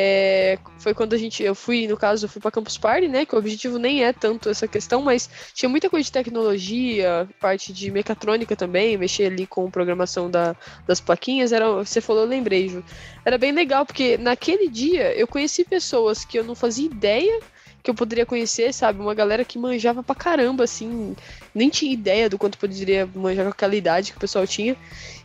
foi quando eu fui pra Campus Party, né, que o objetivo nem é tanto essa questão, mas tinha muita coisa de tecnologia, parte de mecatrônica também, mexer ali com programação das plaquinhas, você falou, eu lembrei, Ju. Era bem legal, porque naquele dia eu conheci pessoas que eu não fazia ideia que eu poderia conhecer, sabe? Uma galera que manjava pra caramba, assim, nem tinha ideia do quanto poderia manjar com aquela idade que o pessoal tinha.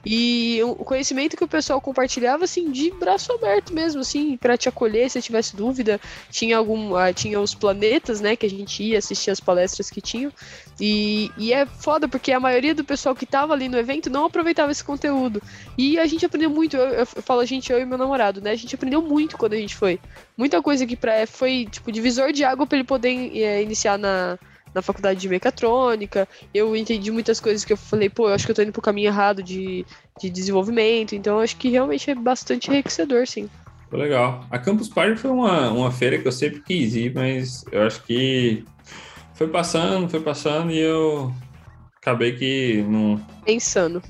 E o conhecimento que o pessoal compartilhava, assim, de braço aberto mesmo, assim, pra te acolher se tivesse dúvida. Tinha os planetas, né, que a gente ia assistir as palestras que tinham. E é foda, porque a maioria do pessoal que tava ali no evento não aproveitava esse conteúdo. E a gente aprendeu muito, eu falo eu e meu namorado, né, a gente aprendeu muito quando a gente foi. Muita coisa que foi, tipo, divisor de água pra ele poder iniciar na faculdade de mecatrônica. Eu entendi muitas coisas que eu falei, eu acho que eu tô indo pro caminho errado de desenvolvimento, então acho que realmente é bastante enriquecedor, sim. Legal. A Campus Party foi uma feira que eu sempre quis ir, mas eu acho que foi passando e eu acabei que não... É insano.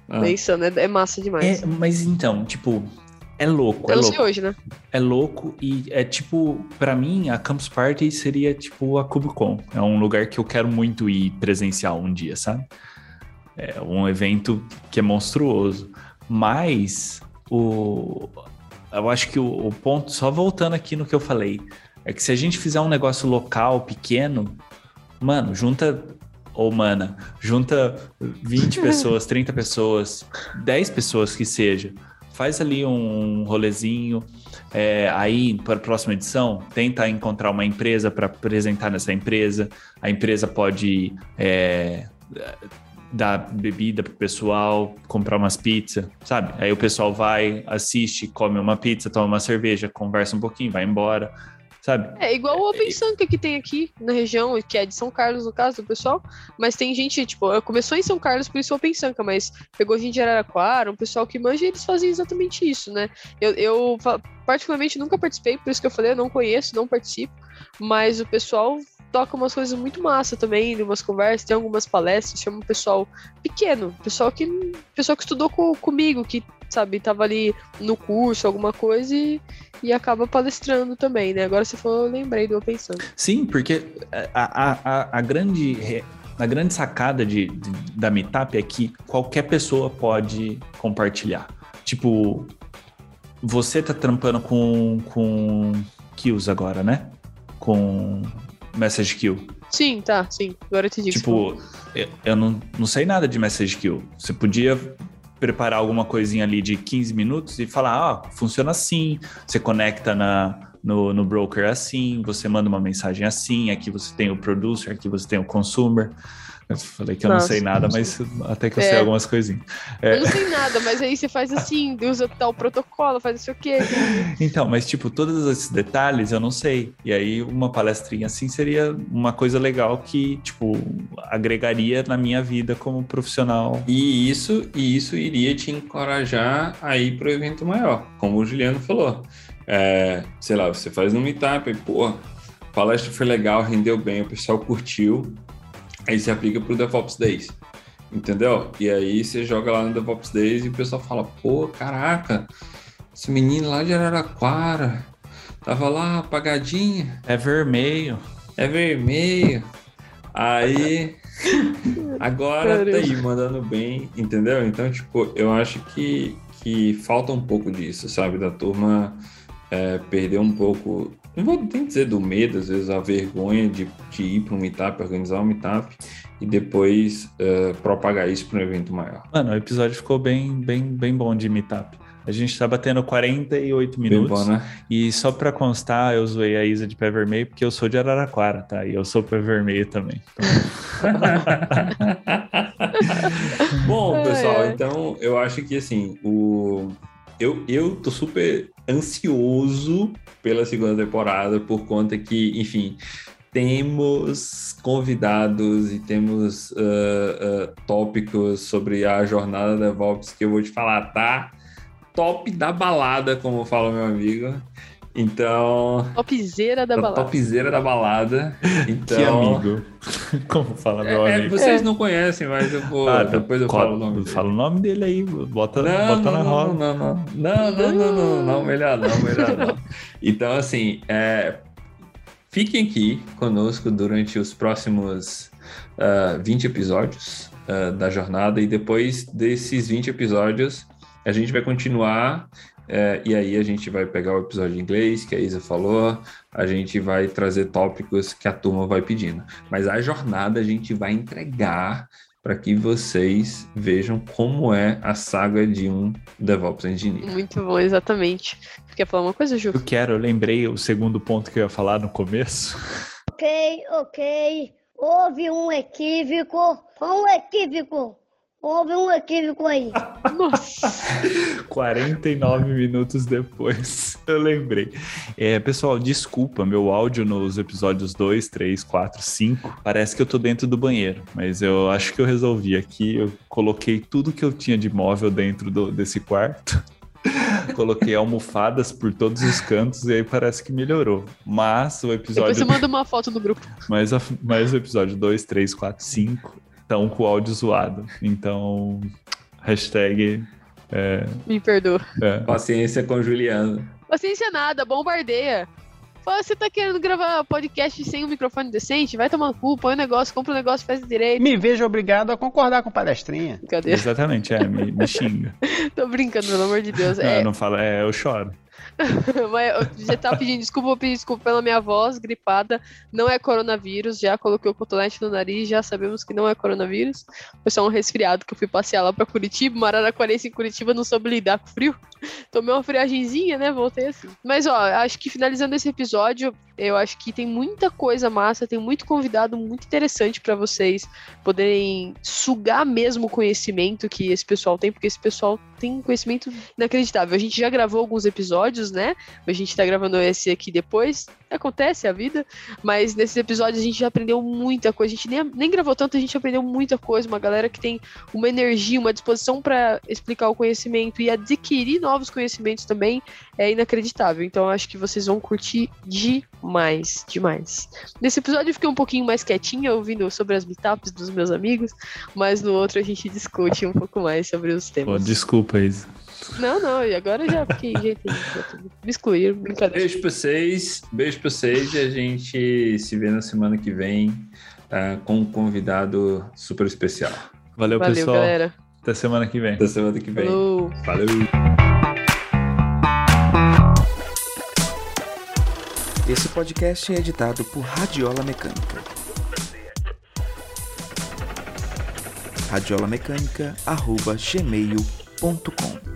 É massa demais. Mas então, é louco. Eu não sei hoje, né? É louco e pra mim, a Campus Party seria a KubeCon. É um lugar que eu quero muito ir presencial um dia, sabe? É um evento que é monstruoso. Mas eu acho que o ponto, só voltando aqui no que eu falei, é que se a gente fizer um negócio local, pequeno, junta 20 pessoas, 30 pessoas, 10 pessoas que seja. Faz ali um rolezinho, aí para a próxima edição, tenta encontrar uma empresa para apresentar nessa empresa. A empresa pode dar bebida pro pessoal, comprar umas pizzas, sabe? Aí o pessoal vai, assiste, come uma pizza, toma uma cerveja, conversa um pouquinho, vai embora, sabe? É igual o Open Sanka que tem aqui na região, que é de São Carlos, no caso do pessoal, mas tem gente, começou em São Carlos, por isso o Open Sanka, mas pegou gente de Araraquara, um pessoal que manja, e eles fazem exatamente isso, né? particularmente nunca participei, por isso que eu falei, eu não conheço, não participo, mas o pessoal toca umas coisas muito massa também, umas conversas, tem algumas palestras, chama um pessoal pequeno, pessoal que estudou comigo, que, sabe, tava ali no curso, alguma coisa, e acaba palestrando também, né? Agora você falou, eu lembrei do Open Sun. Sim, porque a grande sacada da Meetup é que qualquer pessoa pode compartilhar. Tipo, você tá trampando com Kills agora, né? Com Message Queue. Sim, agora eu te digo. Tipo, eu não sei nada de Message Queue. Você podia preparar alguma coisinha ali de 15 minutos e falar, funciona assim, você conecta no broker assim, você manda uma mensagem assim, aqui você tem o producer, aqui você tem o consumer. Eu falei que eu não sei nada, mas até que eu sei algumas coisinhas. Eu não sei nada, mas aí você faz assim, usa tal protocolo, faz não sei o quê. Então, mas tipo, todos esses detalhes eu não sei. E aí uma palestrinha assim seria uma coisa legal que, tipo, agregaria na minha vida como profissional. E isso iria te encorajar a ir pro evento maior, como o Juliano falou. Sei lá, você faz no Meetup e, pô, a palestra foi legal, rendeu bem, o pessoal curtiu. Aí você aplica pro DevOps Days, entendeu? E aí você joga lá no DevOps Days e o pessoal fala, pô, caraca, esse menino lá de Araraquara, tava lá apagadinho. É vermelho. Aí, agora tá aí, mandando bem, entendeu? Então, tipo, eu acho que falta um pouco disso, sabe? Da turma perder um pouco... Não vou nem dizer do medo, às vezes a vergonha de ir para um meetup, organizar um meetup e depois propagar isso para um evento maior. Mano, o episódio ficou bem bom de meetup. A gente tá batendo 48 minutos. Bem bom, né? E só para constar, eu zoei a Isa de pé vermelho porque eu sou de Araraquara, tá? E eu sou pé vermelho também. Bom, pessoal, então eu acho que assim, eu tô super ansioso pela segunda temporada, por conta que, enfim, temos convidados e temos tópicos sobre a jornada DevOps que eu vou te falar, tá? Top da balada, como fala meu amigo. Então... Topzera da balada. Topzera da balada. Então... Que amigo. Como fala meu amigo. Vocês não conhecem, mas eu vou... depois eu falo o nome dele. Fala o nome dele aí, bota na roda. Não, melhor não. Então, assim, fiquem aqui conosco durante os próximos 20 episódios da jornada, e depois desses 20 episódios a gente vai continuar... e aí a gente vai pegar o episódio em inglês, que a Isa falou, a gente vai trazer tópicos que a turma vai pedindo. Mas a jornada a gente vai entregar para que vocês vejam como é a saga de um DevOps Engineer. Muito bom, exatamente. Quer falar uma coisa, Ju? Eu lembrei o segundo ponto que eu ia falar no começo. Ok. Houve um equívoco. Houve um equívoco aí. Nossa. 49 minutos depois, eu lembrei. Pessoal, desculpa, meu áudio nos episódios 2, 3, 4, 5, parece que eu tô dentro do banheiro, mas eu acho que eu resolvi aqui, eu coloquei tudo que eu tinha de móvel dentro desse quarto, coloquei almofadas por todos os cantos e aí parece que melhorou. Mas o episódio... Depois você manda uma foto no grupo. Mas o episódio 2, 3, 4, 5... estão com o áudio zoado. Então, hashtag... Me perdoa. Paciência com o Juliano. Paciência nada, bombardeia. Fala, você tá querendo gravar podcast sem um microfone decente? Vai tomar no cu, põe o negócio, compra o negócio, faz direito. Me vejo obrigado a concordar com palestrinha. Cadê? Exatamente, me xinga. Tô brincando, pelo amor de Deus. Não fala, eu choro. Mas já tá pedindo desculpa, vou pedir desculpa pela minha voz gripada. Não é coronavírus, já coloquei o cotonete no nariz, já sabemos que não é coronavírus. Foi só um resfriado que eu fui passear lá pra Curitiba, Araraquarense em Curitiba, não soube lidar com frio. Tomei uma friagenzinha, né? Voltei assim. Mas ó, acho que finalizando esse episódio, Eu acho que tem muita coisa massa, tem muito convidado muito interessante para vocês poderem sugar mesmo o conhecimento que esse pessoal tem, porque esse pessoal tem conhecimento inacreditável. A gente já gravou alguns episódios, né? A gente tá gravando esse aqui depois. Acontece, é a vida. Mas nesses episódios a gente já aprendeu muita coisa. A gente nem gravou tanto, a gente aprendeu muita coisa. Uma galera que tem uma energia, uma disposição para explicar o conhecimento e adquirir novos conhecimentos também é inacreditável. Então eu acho que vocês vão curtir demais. Nesse episódio eu fiquei um pouquinho mais quietinha, ouvindo sobre as meetups dos meus amigos, mas no outro a gente discute um pouco mais sobre os temas. Pô, desculpa, Isa. Não, e agora já fiquei me excluíram, brincadeira. Beijo pra vocês e a gente se vê na semana que vem com um convidado super especial. Valeu, pessoal. Galera. Até semana que vem. Falou. Esse podcast é editado por Radiola Mecânica. radiolamecânica@gmail.com